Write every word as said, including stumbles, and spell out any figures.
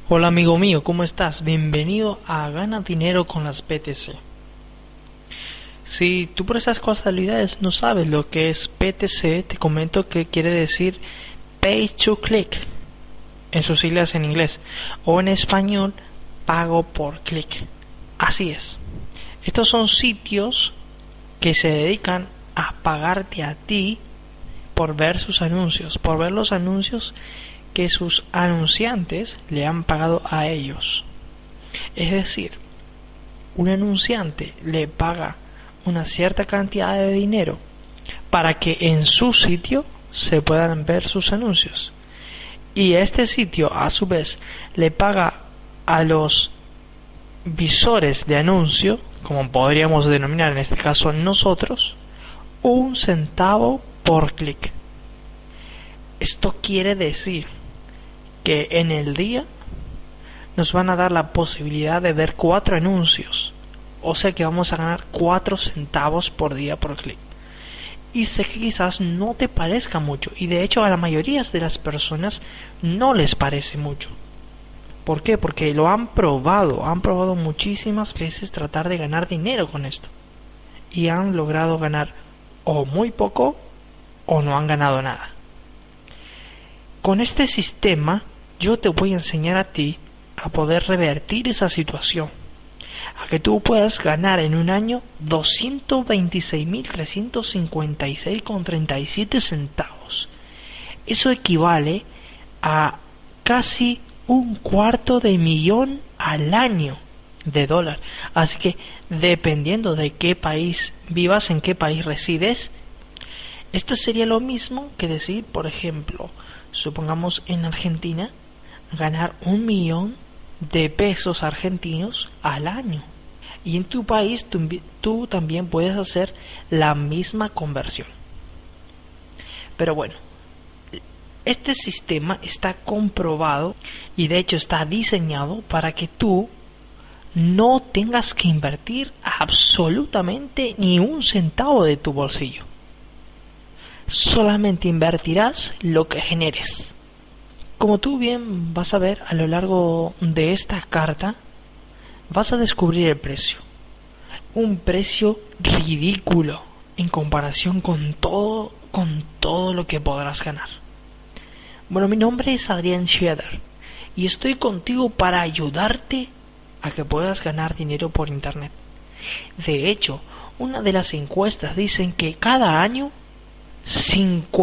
Hola amigo mío, ¿cómo estás? Bienvenido a Gana Dinero con las B T C. Si tú por esas casualidades no sabes lo que es B T C, te comento que quiere decir Pay to Click, en sus siglas en inglés, o en español, pago por clic. Así es. Estos son sitios que se dedican a pagarte a ti por ver sus anuncios, por ver los anuncios que sus anunciantes le han pagado a ellos. Es decir, un anunciante le paga una cierta cantidad de dinero para que en su sitio se puedan ver sus anuncios. Y este sitio, a su vez, le paga a los visores de anuncio, como podríamos denominar en este caso nosotros, un centavo por clic. Esto quiere decir que en el día nos van a dar la posibilidad de ver cuatro anuncios, o sea que vamos a ganar cuatro centavos por día por clic. Y sé que quizás no te parezca mucho, y de hecho a la mayoría de las personas no les parece mucho. ¿Por qué? Porque lo han probado, han probado muchísimas veces tratar de ganar dinero con esto, y han logrado ganar o muy poco o no han ganado nada. Con este sistema yo te voy a enseñar a ti a poder revertir esa situación, a que tú puedas ganar en un año doscientos veintiséis mil trescientos cincuenta y seis con treinta y siete centavos. Eso equivale a casi un cuarto de millón al año de dólar. Así que dependiendo de qué país vivas, en qué país resides, esto sería lo mismo que decir, por ejemplo, supongamos en Argentina, ganar un millón de pesos argentinos al año. Y en tu país tú, tú también puedes hacer la misma conversión. Pero bueno, este sistema está comprobado y de hecho está diseñado para que tú no tengas que invertir absolutamente ni un centavo de tu bolsillo. Solamente invertirás lo que generes. Como tú bien vas a ver a lo largo de esta carta, vas a descubrir el precio. Un precio ridículo en comparación con todo, con todo lo que podrás ganar. Bueno, mi nombre es Adrián Schroeder y estoy contigo para ayudarte a que puedas ganar dinero por internet. De hecho, una de las encuestas dicen que cada año cincuenta